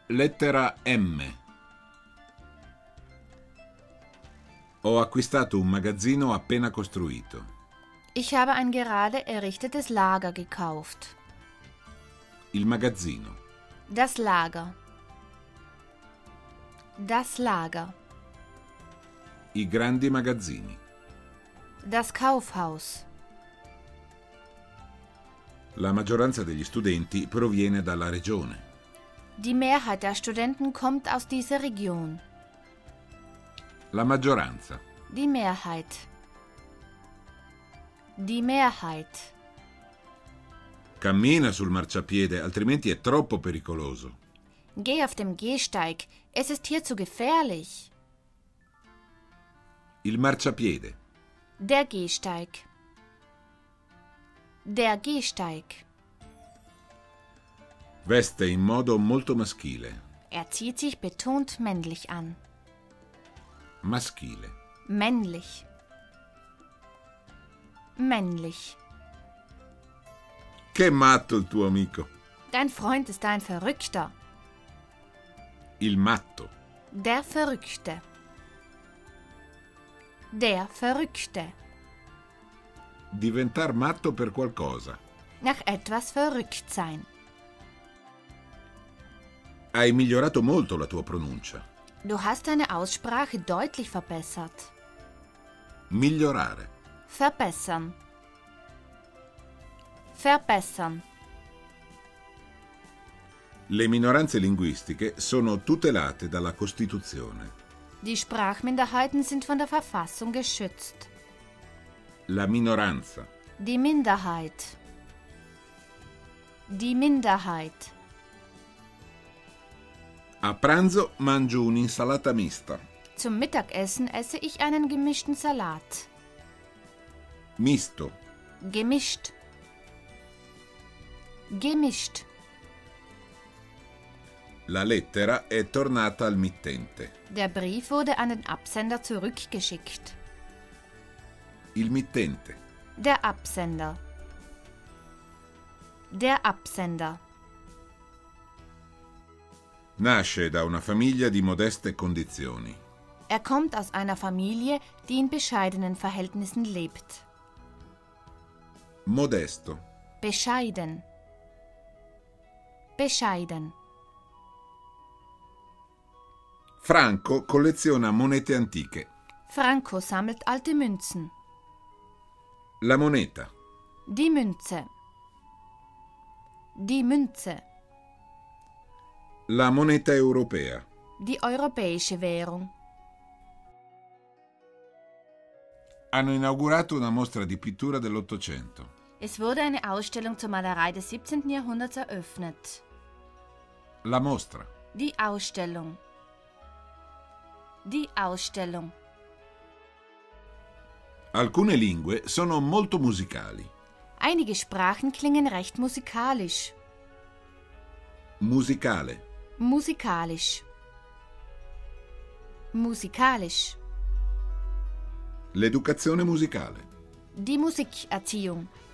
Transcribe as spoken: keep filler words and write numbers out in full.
Lettera M. Ho acquistato un magazzino appena costruito. Ich habe ein gerade errichtetes Lager gekauft. Il magazzino. Das Lager. Das Lager. I grandi magazzini. Das Kaufhaus. La maggioranza degli studenti proviene dalla regione. Die Mehrheit der Studenten kommt aus dieser Region. La maggioranza. Die Mehrheit. Die Mehrheit. Cammina sul marciapiede, altrimenti è troppo pericoloso. Geh auf dem Gehsteig, es ist hier zu gefährlich. Il marciapiede. Der Gehsteig. Der Gehsteig. Veste in modo molto maschile. Er zieht sich betont männlich an. Maschile. Männlich. Männlich. Che matto il tuo amico. Dein Freund ist ein Verrückter. Il matto. Der Verrückte. Der Verrückte. Diventar matto per qualcosa. Nach etwas verrückt sein. Hai migliorato molto la tua pronuncia. Du hast deine Aussprache deutlich verbessert. Migliorare. Verbessern. Verbessern. Le minoranze linguistiche sono tutelate dalla Costituzione. Die Sprachminderheiten sind von der Verfassung geschützt. La minoranza. Die Minderheit. Die Minderheit. A pranzo mangio un'insalata mista. Zum Mittagessen esse ich einen gemischten Salat. Misto. Gemischt. Gemischt. La lettera è tornata al mittente. Der Brief wurde an den Absender zurückgeschickt. Il mittente. Der Absender. Der Absender. Nasce da una famiglia di modeste condizioni. Er kommt aus einer Familie, die in bescheidenen Verhältnissen lebt. Modesto. Bescheiden. Bescheiden. Franco colleziona monete antiche. Franco sammelt alte Münzen. La moneta. Die Münze. Die Münze. La moneta europea. Die europäische Währung. Hanno inaugurato una mostra di pittura dell'Ottocento. Es wurde eine Ausstellung zur Malerei des siebzehnten Jahrhunderts eröffnet. La mostra. Die Ausstellung. Die Ausstellung. Alcune lingue sono molto musicali. Einige Sprachen klingen recht musikalisch. Musicale. Musikalisch. Musikalisch. L'educazione musicale. Die Musikerziehung.